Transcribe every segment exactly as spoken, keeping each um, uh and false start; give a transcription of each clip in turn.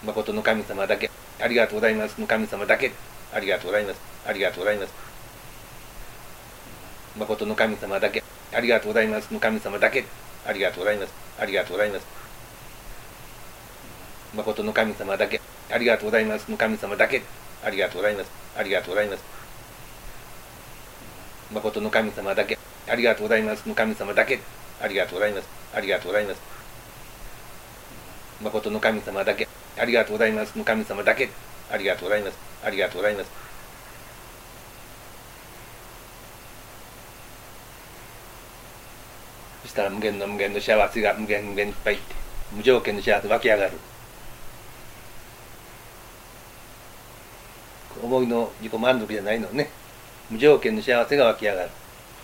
誠の神様だけ、ありがとうございますの神様だけ、ありがとうございます、ありがとうございます。誠の神様だけ、ありがとうございますの神様だけ、ありがとうございます、ありがとうございます。誠の神様だけ、ありがとうございますの神様だけ、ありがとうございます、ありがとうございます。誠の神様だけ、ありがとうございますの神様だけ、ありがとうございます、ありがとうございます。誠の神様だけ、ありがとうございますの神様だけ、ありがとうございます、ありがとうございます。そしたら無限の無限の幸せが無限無限いっぱいって、無条件の幸せ湧き上がる。思いの自己満足じゃないのね。無条件の幸せが湧き上がる。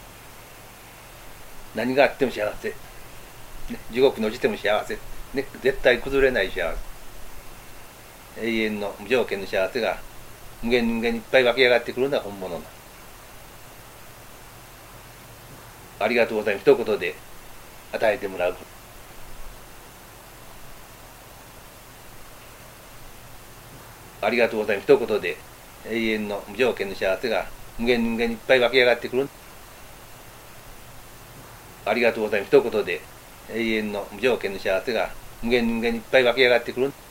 何があっても幸せ、ね、地獄に落ちても幸せ、ね、絶対崩れない幸せ、永遠の無条件の幸せが無限に無限にいっぱい湧き上がってくるのは本物な。ありがとうございます一言で与えてもらう。ありがとうございます一言で永遠の無条件の幸せが無限に無限にいっぱい湧き上がってくる。ありがとうございます一言で永遠の無条件の幸せが無限に無限にいっぱい湧き上がってくる。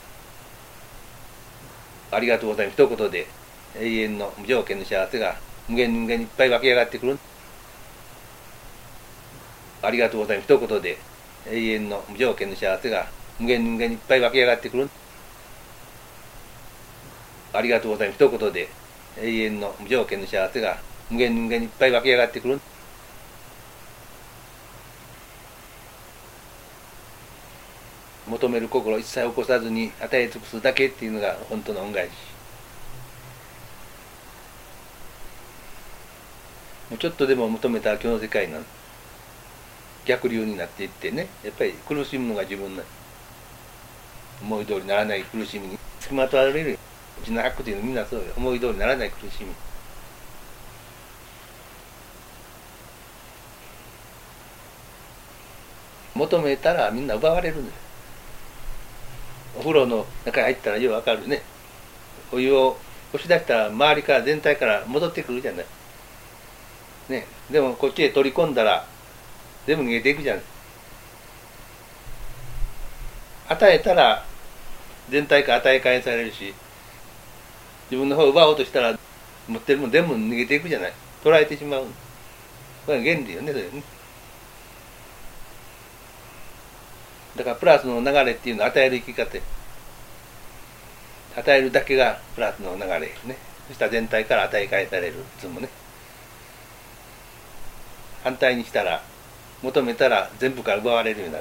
ありがとうございます一言で永遠の無条件の幸せが無限に無限にいっぱい湧き上がってくる。ありがとうございます一言で永遠の無条件の幸せが無限に無限にいっぱい湧き上がってくる。ありがとうございます一言で永遠の無条件の幸せが無限に無限にいっぱい湧き上がってくる。求める心を一切起こさずに与え尽くすだけっていうのが本当の恩返し。もうちょっとでも求めたら今日の世界の逆流になっていってね、やっぱり苦しむのが自分の思い通りにならない苦しみにつきまとわれる。うちの悪っていうのみんなそうよ。思い通りにならない苦しみ。求めたらみんな奪われるんだよ。お風呂の中に入ったらよくわかるね。お湯を押し出したら周りから全体から戻ってくるじゃない。ね、でもこっちへ取り込んだら全部逃げていくじゃない。与えたら全体から与え返されるし、自分の方を奪おうとしたら持ってるもん全部逃げていくじゃない。捉えてしまう。これは原理よね、それね。だからプラスの流れっていうのは与える生き方。与えるだけがプラスの流れね。そしたら全体から与え返される。いつもね。反対にしたら求めたら全部から奪われるようになる。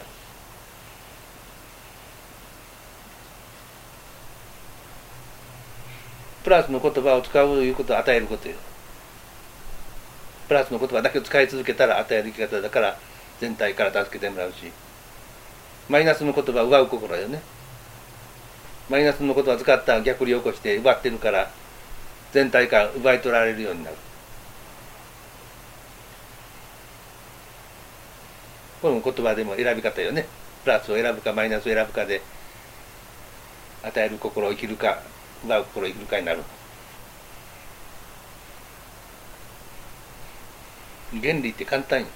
プラスの言葉を使うということは与えることよ。プラスの言葉だけを使い続けたら与える生き方だから全体から助けてもらうし、マイナスの言葉を奪う心よね。マイナスの言葉を使ったら逆流を起こして奪ってるから全体から奪い取られるようになる。これも言葉でも選び方よね。プラスを選ぶかマイナスを選ぶかで与える心を生きるか奪う心を生きるかになる。原理って簡単よ。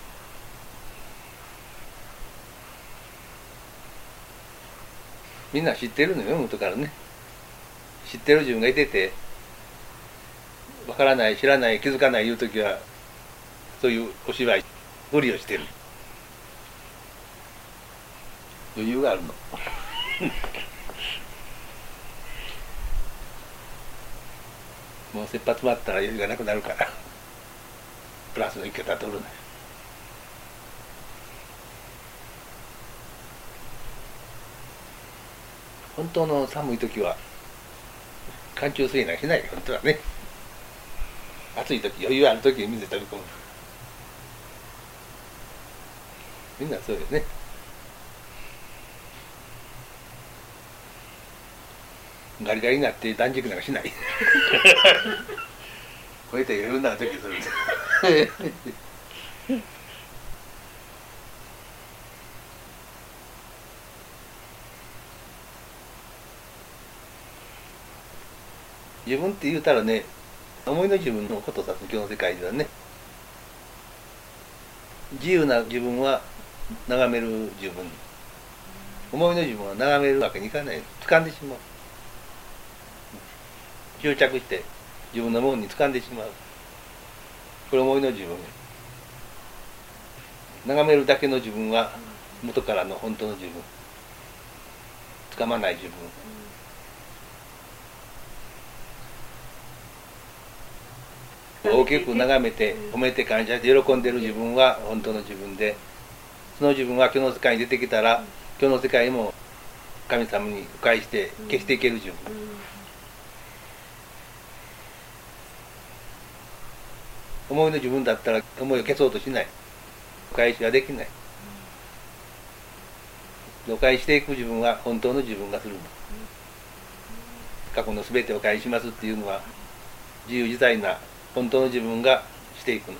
みんな知ってるのよ、元からね。知ってる自分がいててわからない知らない気づかないいう時はそういうお芝居ふりをしてる。余裕があるの。もう切羽詰まったら余裕がなくなるからプラスの生き方を取るのよ。本当の寒い時は寒中水なんかしないよ、本当はね。暑い時余裕ある時に水飛び込む。みんなそうよね。ガリガリになって断食なんかしないこうやって余裕な時する自分って言うたらね、思いの自分のことを指す今日の世界ではね。自由な自分は眺める自分、思いの自分は眺めるわけにいかない。掴んでしまう。執着して自分のものに掴んでしまう。これ思いの自分。眺めるだけの自分は元からの本当の自分。掴まない自分。大きく眺めて褒めて感謝して喜んでる自分は本当の自分で、その自分は今日の世界に出てきたら今日の世界も神様に迂回して消していける自分。思いの自分だったら思いを消そうとしない。迂回しはできない。迂回していく自分は本当の自分がするの。過去の全てを迂回しますっていうのは自由自在な本当の自分がしていくの。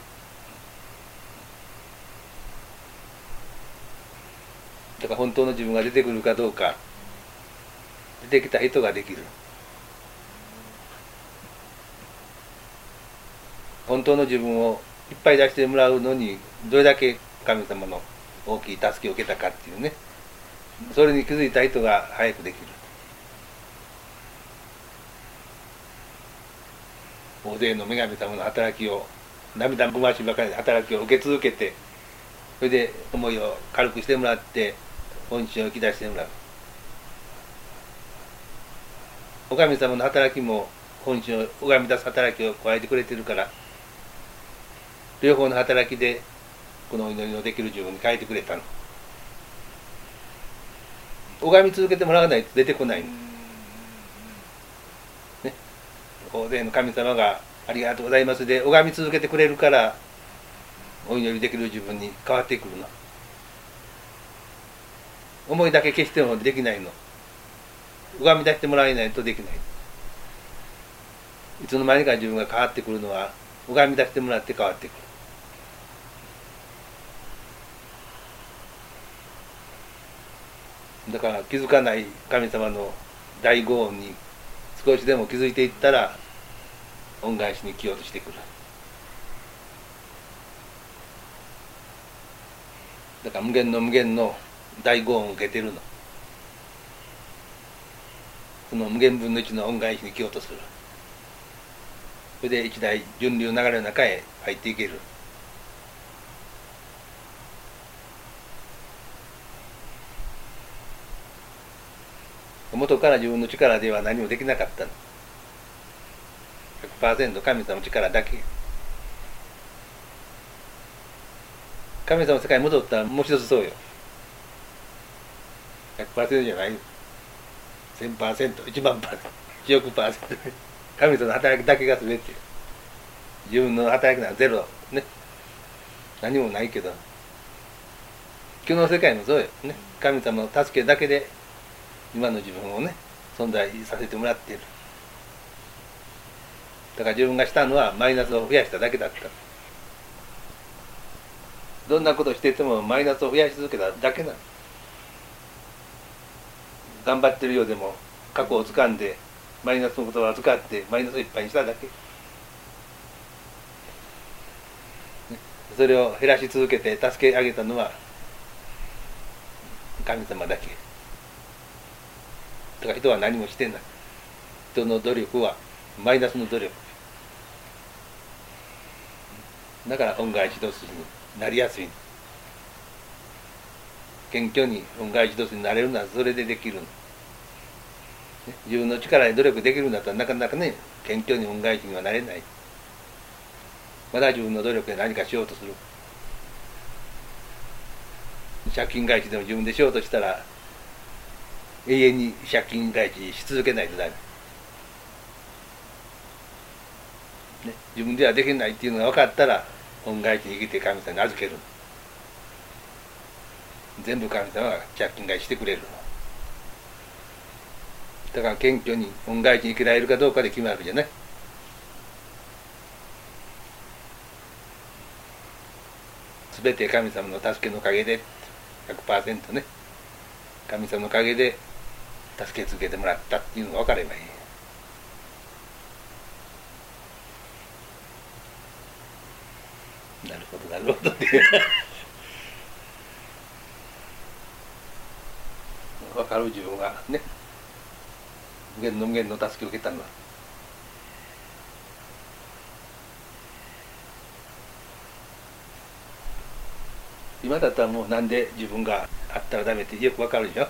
だから本当の自分が出てくるかどうか、出てきた人ができる。本当の自分をいっぱい出してもらうのにどれだけ神様の大きい助けを受けたかっていうね、それに気づいた人が早くできる。大勢の女神様の働きを、涙ぐましばかりの働きを受け続けて、それで思いを軽くしてもらって本心を引き出してもらう。お神様の働きも本心を拝み出す働きを加えてくれてるから、両方の働きでこのお祈りのできる自分に変えてくれたの。拝み続けてもらわないと出てこないの。ね、大勢の神様がありがとうございますで拝み続けてくれるからお祈りできる自分に変わってくるの。思いだけ消してもできないの。拝み出してもらえないとできない。いつの間にか自分が変わってくるのは拝み出してもらって変わってくる。だから気づかない神様の大轟音に少しでも気づいていったら恩返しに来ようとしてくる。だから無限の無限の大轟音を受けてるの。その無限分の一の恩返しに来ようとする。それで一大順流流れの中へ入っていける。元から自分の力では何もできなかったの。ひゃくパーセント 神様の力だけ。神様の世界に戻ったらもう一つそうよ。ひゃくパーセント じゃないよ。せんパーセント、いちまんパーセント、いちおくパーセント。神様の働きだけが全て。自分の働きなんかゼロ。ね。何もないけど。今日の世界もそうよ。ね。神様の助けだけで今の自分をね、存在させてもらっている。だから自分がしたのはマイナスを増やしただけだった。どんなことをしていてもマイナスを増やし続けただけなの。頑張ってるようでも過去を掴んでマイナスの言葉を使ってマイナスをいっぱいにしただけ。それを減らし続けて助け上げたのは神様だけ。だから人は何もしてない。人の努力はマイナスの努力。だから恩返し一つになりやすい。謙虚に恩返し一つになれるのはそれでできるの。自分の力で努力できるんだったらなかなかね、謙虚に恩返しにはなれない。まだ自分の努力で何かしようとする。借金返しでも自分でしようとしたら永遠に借金返しし続けないとダメ、ね、自分ではできないっていうのが分かったら恩返しに生きて神様に預ける。全部神様が借金返ししてくれる。だから謙虚に恩返しに生きられるかどうかで決まるじゃない。すべて神様の助けのおかげで ひゃくパーセント ね、神様のおかげで助け続けてもらったっていうのが分かればいい。 なるほどなるほどっていう分かる自分がね、無限の無限の助けを受けたのは今だったらもうなんで自分があったらダメってよく分かるでしょ。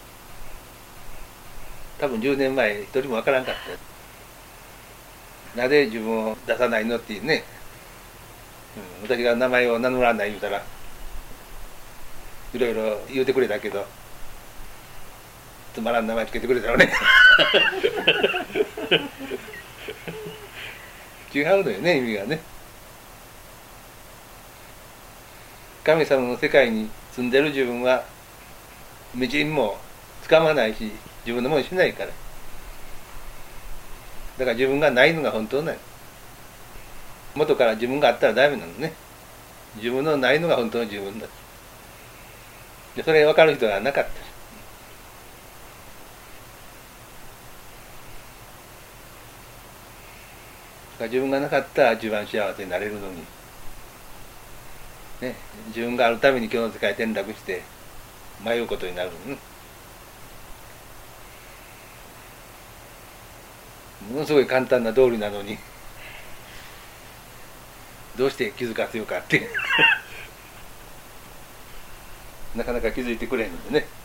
多分じゅうねんまえ一人も分からんかったよ。なぜ自分を出さないのっていうね、うん、私が名前を名乗らない言うたらいろいろ言うてくれたけどつまらん名前つけてくれたのね違うのよね、意味がね。神様の世界に住んでる自分は道にもつかまないし自分のものしないから、だから自分がないのが本当なの。元から自分があったらダメなのね。自分のないのが本当の自分だ。でそれ分かる人はなかった。だから自分がなかったら一番幸せになれるのに、ね、自分があるために今日の世界転落して迷うことになるのね。ものすごい簡単な道理なのにどうして気づかせようかってなかなか気づいてくれんのでね。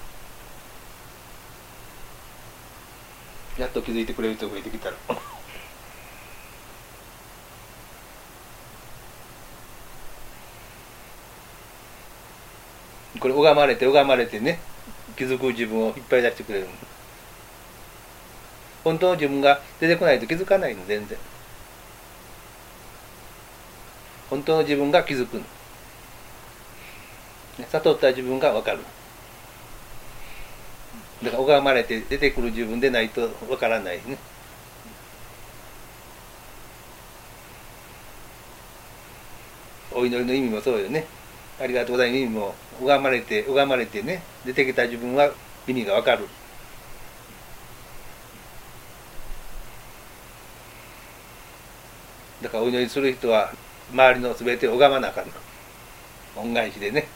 やっと気づいてくれる人が増えてきたらこれ拝まれて拝まれてね、気づく自分をいっぱい出してくれるの。本当の自分が出てこないと気づかないの。全然本当の自分が気づくの。悟った自分が分かる。だから拝まれて出てくる自分でないと分からないね。お祈りの意味もそうよね。ありがとうございます意味も拝まれて拝まれてね、出てきた自分は意味が分かる。だからお祈りする人は周りの全てを拝まなあかんの。恩返しでね、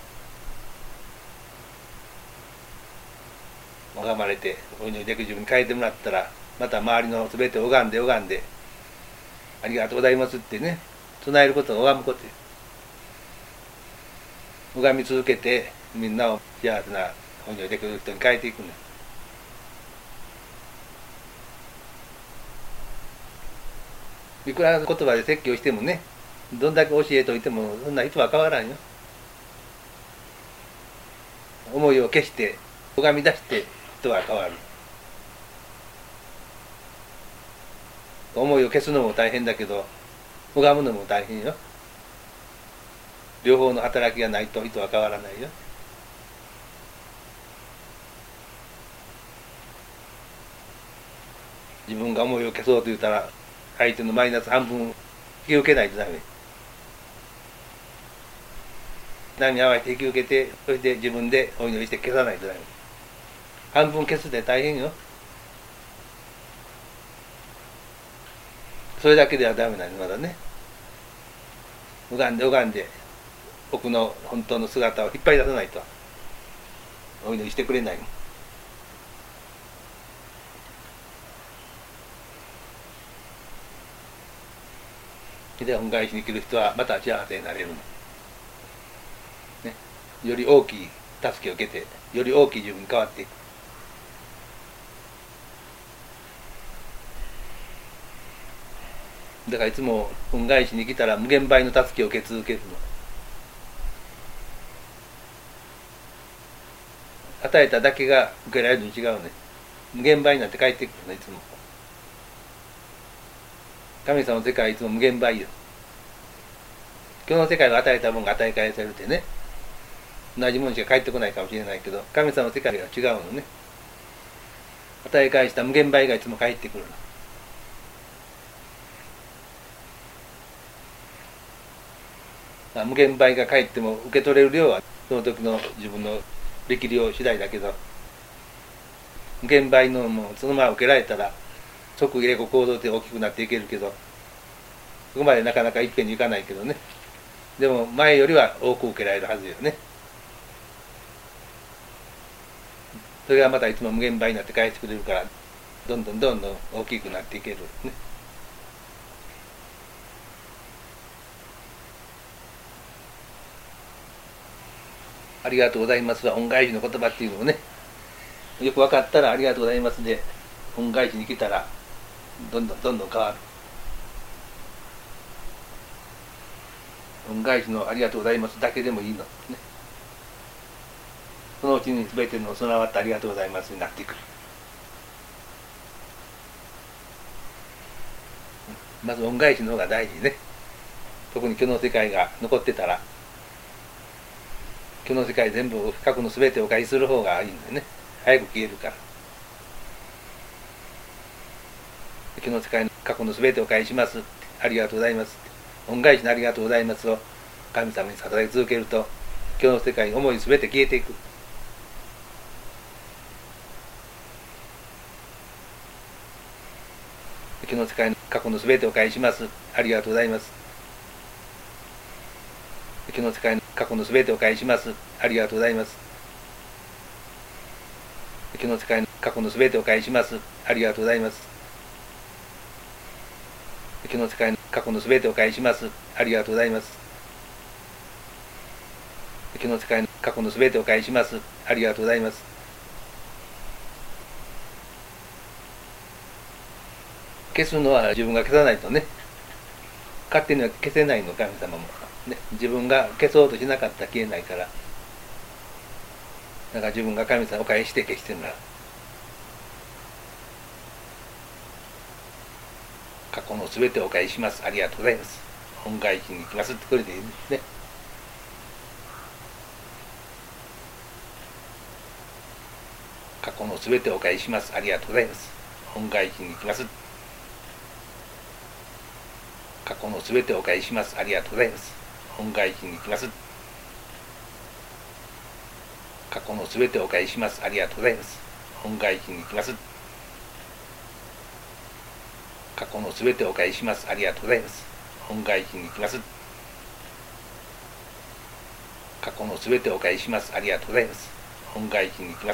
拝まれてお祈りできる自分に変えてもらったら、また周りの全てを拝んで拝んでありがとうございますってね、唱えることを拝むことよ。拝み続けてみんなを幸せなお祈りできる人に変えていくの。いくら言葉で説教してもね、どんだけ教えといてもそんないつは変わらんよ。思いを消して拝み出して人は変わる。思いを消すのも大変だけど拝むのも大変よ。両方の働きがないと人は変わらないよ。自分が思いを消そうと言ったら相手のマイナス半分引き受けないとダメ。波に合わせて引き受けて、そして自分でお祈りして消さないとダメ。半分消すって大変よ。それだけではダメなのまだね。拝んで拝んで奥の本当の姿を引っ張り出さないとお祈りしてくれない。で恩返しに来る人はまた幸せになれるの、ね、より大きい助けを受けてより大きい自分に変わっていく。だからいつも恩返しに来たら無限倍の助けを受け続けるの。与えただけが受けられるのに違うね。無限倍になって帰ってくるのいつも。神様の世界はいつも無限倍よ。今日の世界が与えたものが与え返されてね、同じものしか返ってこないかもしれないけど、神様の世界が違うのね。与え返した無限倍がいつも返ってくるの。無限倍が返っても受け取れる量はその時の自分の力量次第だけど、無限倍のもそのまま受けられたら即入れ子行動で大きくなっていけるけど、そこまでなかなかいっぺんにいかないけどね。 でも前よりは多く受けられるはずよね。それがまたいつも無限倍になって返してくれるから、どんどんどんどん大きくなっていけるね。ありがとうございますは恩返しの言葉っていうのをね、よく分かったらありがとうございますで恩返しに来たらどんどんどんどん変わる。恩返しのありがとうございますだけでもいいのね。そのうちに全ての備わったありがとうございますになってくる。まず恩返しの方が大事ね。特に今日の世界が残ってたら、今日の世界全部過去の全てをお返しする方がいいんだよね。早く消えるから。今日の世界の過去の全てをお返しします。ありがとうございます。恩返しのありがとうございますを神様に捧げ続けると、今日の世界の思い全て消えていく。今日の世界の過去の全てをお返しします。ありがとうございます。今日の世界の過去の全てをお返しします。ありがとうございます。今日の世界の過去の全てをお返しします。ありがとうございます。今日の世界の過去の全てをお返しします。ありがとうございます。今日の世界の過去の全てをお返しします。ありがとうございます。消すのは自分が消さないとね。勝手には消せないの、神様も。ね、自分が消そうとしなかったら消えないから。だから自分が神様をお返しして消してもらう。過去のすべてをお返しします。ありがとうございます。恩返しに行きますってこれでいいですね。過去のすべてをお返しします。ありがとうございます。恩返しに行きます。過去のすべてをお返しします。ありがとうございます。恩返しに行きます。過去のすべてをお返しします。ありがとうございます。恩返しに行きます。過去のすべてをお返しします。ありがとうございます。恩返しに行きます。過去のすべてをお返しします。ありがとうございます。恩返しに行きます。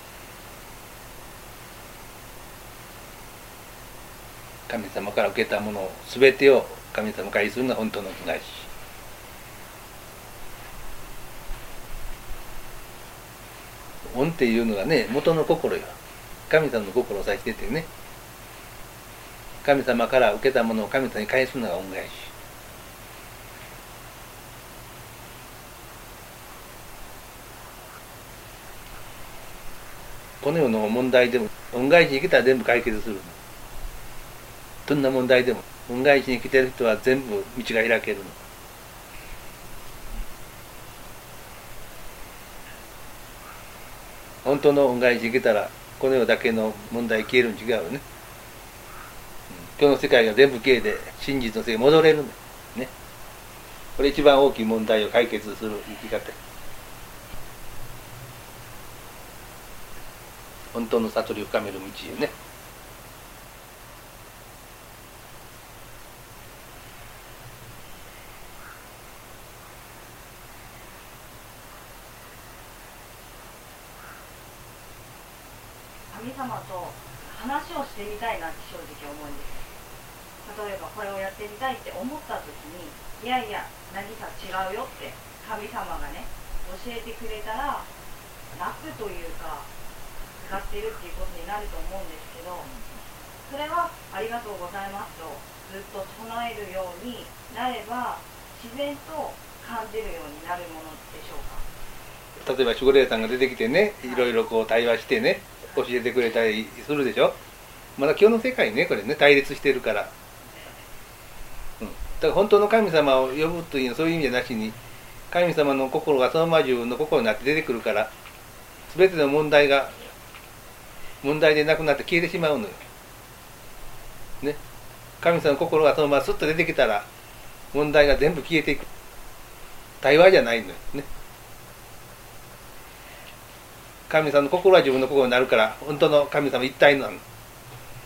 神様から受けたものすべてを神様からするのは本当の恩返し。恩っていうのはね、元の心よ。神様の心を指しててね。神様から受けたものを神様に返すのが恩返し。この世の問題でも恩返しに来たら全部解決するの。どんな問題でも恩返しに来てる人は全部道が開けるの。本当の恩返しに来たらこの世だけの問題消えるに違うね。今日の世界が全部消えて真実の世界に戻れるのね。これ一番大きい問題を解決する生き方。本当の悟りを深める道よね。 神様と話をしてみたいなって正直思うんです。例えばこれをやってみたいって思った時に、いやいや渚違うよって神様がね教えてくれたら楽というか使ってるっていうことになると思うんですけど、それはありがとうございますとずっと唱えるようになれば自然と感じるようになるものでしょうか。 例えば守護霊さんが出てきてね、いろいろこう対話してね、教えてくれたりするでしょ。まだ今日の世界ね、これね、対立してるから、うん、だから本当の神様を呼ぶというのはそういう意味じゃなしに、神様の心がそのまま自分の心になって出てくるから、全ての問題が問題でなくなって消えてしまうのよ、ね、神様の心がそのままスッと出てきたら問題が全部消えていく。対話じゃないのよね。神様の心は自分の心になるから、本当の神様一体なの。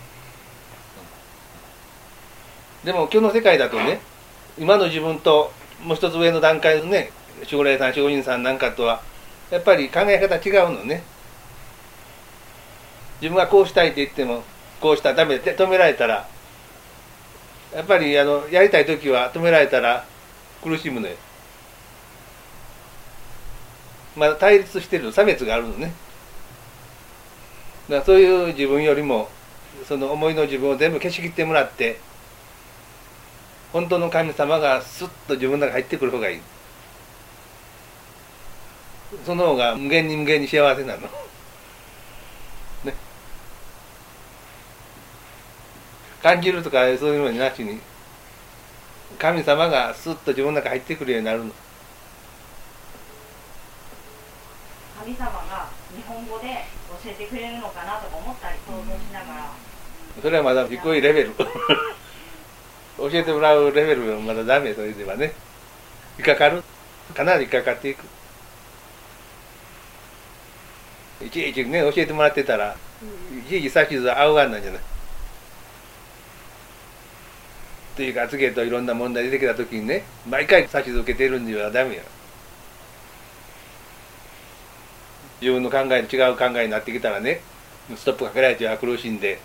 でも今日の世界だとね、今の自分ともう一つ上の段階のね守護霊さん守護人さんなんかとはやっぱり考え方違うのね。自分がこうしたいって言ってもこうしたらダメで止められたらやっぱりあのやりたい時は止められたら苦しむのよ。まだ対立してるの差別があるのね。だからそういう自分よりもその思いの自分を全部消し切ってもらって本当の神様がスッと自分の中に入ってくる方がいい。その方が無限に無限に幸せなの。ね。感じるとかそういうのになしに神様がスッと自分の中に入ってくるようになるの。 神様が日本語で教えてくれるのかなとか思ったり想像しながら、 それはまだ低いレベル教えてもらうレベルはまだダメ。それではね引っかかる。かなり引っかかっていく。いちいちね教えてもらってたらいちいち指図は合うがんなんじゃない。というか次へといろんな問題出てきた時にね毎回指図を受けてるんではダメよ。自分の考えと違う考えになってきたらねストップかけられては苦しんで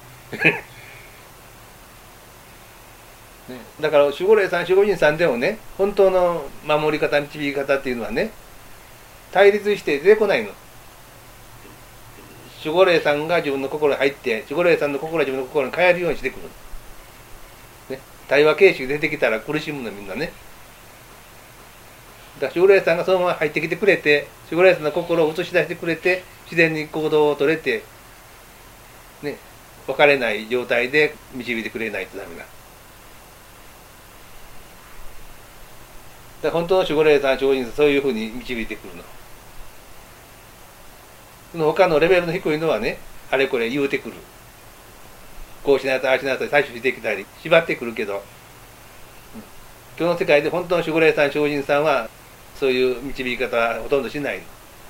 ね、だから守護霊さん守護人さんでもね本当の守り方導き方っていうのはね対立して出てこないの。守護霊さんが自分の心に入って守護霊さんの心が自分の心に変えるようにしてくる、ね、対話形式出てきたら苦しむのみんなね。だから守護霊さんがそのまま入ってきてくれて守護霊さんの心を映し出してくれて自然に行動を取れてね分かれない状態で導いてくれないとダメだ。だから本当の守護霊さん守護人さんそういうふうに導いてくるの。その他のレベルの低いのはねあれこれ言うてくる。こうしなさいああしなさい採取してきたり縛ってくるけど今日の世界で本当の守護霊さん守護人さんはそういう導き方はほとんどしないの。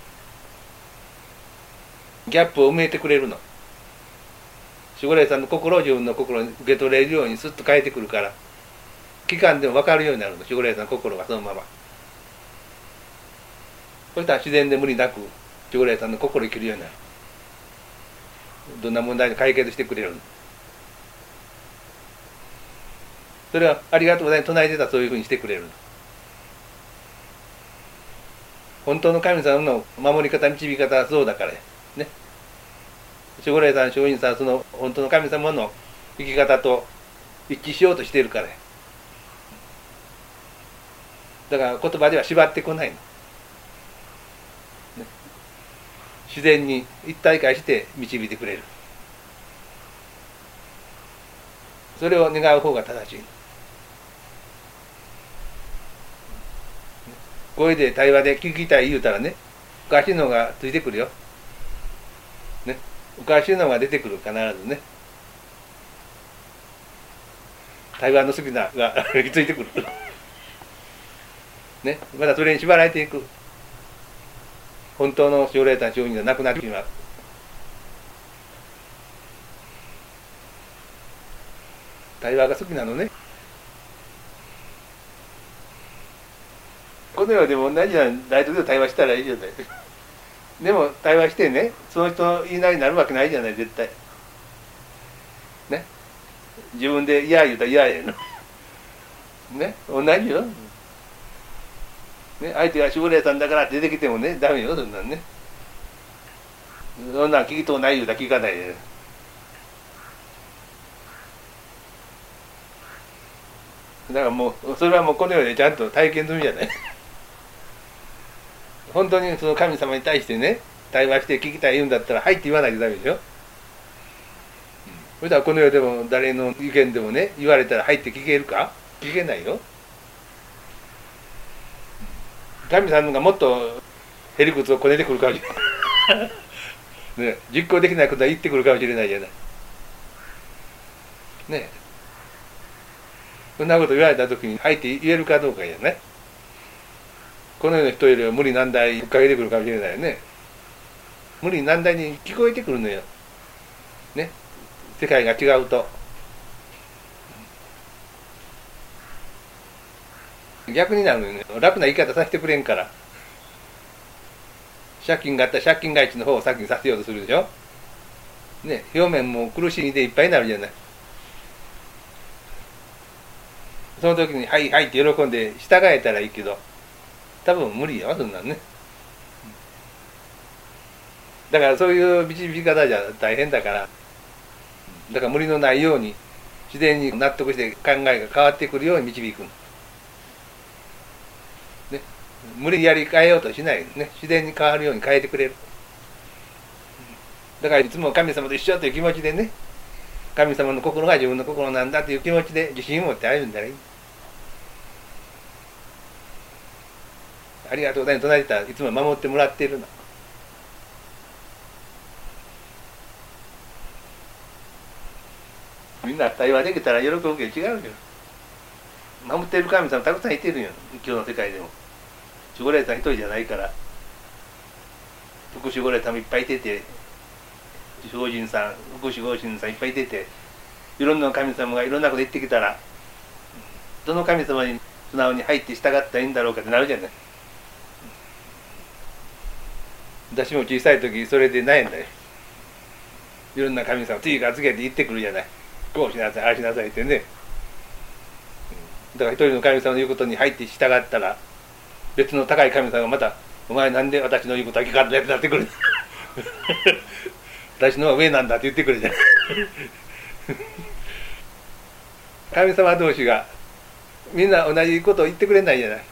ギャップを埋めてくれるの。守護霊さんの心を自分の心に受け取れるようにスッと変えてくるから期間でも分かるようになるの。守護霊さんの心がそのまま。そしたら自然で無理なく守護霊さんの心を生きるようになる。どんな問題に解決してくれるの。それはありがとうございます唱えてたらそういうふうにしてくれるの。本当の神様の守り方導き方はそうだからね。守護霊さん守護人さんはその本当の神様の生き方と一致しようとしているから。だから言葉では縛ってこないの、ね、自然に一体化して導いてくれる。それを願う方が正しい。声で対話で聞きたい言うたらねおかしいのがついてくるよ、ね、おかしいのが出てくる必ずね。対話の好きながついてくるね、まだそれに縛られていく。本当の守護霊さん守護人がなくなってしまう。対話が好きなのね。この世でも同じように誰とでも対話したらいいじゃない。でも対話してねその人の言いなりになるわけないじゃない絶対ね。自分で嫌言うたら嫌やのね同じよ、ね、相手が守護霊さんだからって出てきてもねダメよそんなんね。そんなん聞きとうない言うたら聞かないで。だからもうそれはもうこの世でちゃんと体験済みじゃない本当にその神様に対してね対話して聞きたい言うんだったらはいって言わないとダメでしょ、うん、そしたらこの世でも誰の意見でもね言われたらはいって聞けるか聞けないよ。神様がもっとへりくつをこねてくるかもしれないね、実行できないことは言ってくるかもしれないじゃないね。そんなこと言われた時にはいって言えるかどうかやね。この世の人よりは無理難題かけてくるかもしれないよね。無理難題に聞こえてくるのよね。世界が違うと逆になるのよね。楽な生き方させてくれんから。借金があったら借金返しの方を先にさせようとするでしょ。ね、表面も苦しみでいっぱいになるじゃない。その時に「はいはい」って喜んで従えたらいいけど、多分無理やわ、そんなんね。だからそういう導き方じゃ大変だから、だから無理のないように自然に納得して考えが変わってくるように導くの。ね、無理にやり変えようとしないね、自然に変わるように変えてくれる。だからいつも神様と一緒という気持ちでね、神様の心が自分の心なんだという気持ちで自信を持って歩んだらいい。ありがとうございます。隣人はいつも守ってもらっているの。みんな対話できたら喜ぶけど違うよ。守っている神様たくさんいてるよ、今日の世界でも。守護霊さん一人じゃないから、副守護霊さんもいっぱいいてて、守護神さん、副守護神さんいっぱいいてて、いろんな神様がいろんなこと言ってきたら、どの神様に素直に入って従ったらいいんだろうかってなるじゃない。私も小さい時それで悩んだよ。いろんな神様次から次へって言ってくるじゃない。こうしなさい、ああしなさいってね。だから一人の神様の言うことに入って従ったら、別の高い神様がまた「お前なんで私の言うことは聞かんのや」ってなってくる。私の方が上なんだって言ってくるじゃない。神様同士がみんな同じことを言ってくれないじゃない。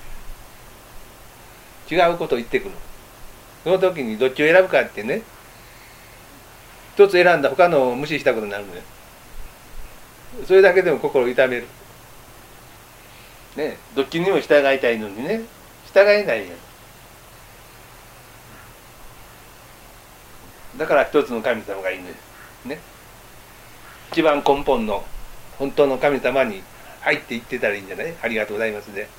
違うことを言ってくる。その時にどっちを選ぶかってね、一つ選んだ他のを無視したことになるのよ。それだけでも心を痛める。ね、どっちにも従いたいのにね、従えないやん。だから一つの神様がいいのよ。ね。一番根本の本当の神様に入っていってたらいいんじゃない？ありがとうございますね。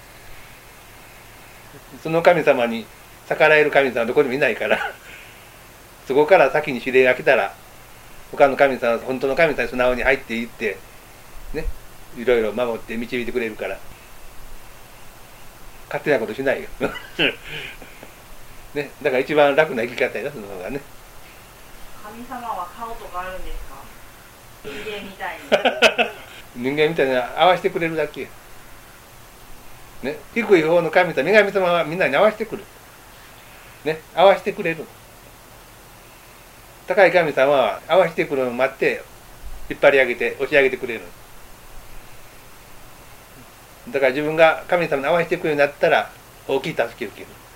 その神様に逆らえる神様はどこにもいないからそこから先に指令が来たら他の神様、本当の神様に素直に入っていってね、いろいろ守って導いてくれるから、勝手なことしないよね、だから一番楽な生き方やな、その方がね。 神様は顔とかあるんですか？人間みたいに人間みたいに合わせてくれるだけね。低い方の神様、女神様はみんなに合わせてくるね、合わせてくれる。高い神様は合わせてくるのを待って引っ張り上げて押し上げてくれる。だから自分が神様に合わせてくるようになったら大きい助けを受ける。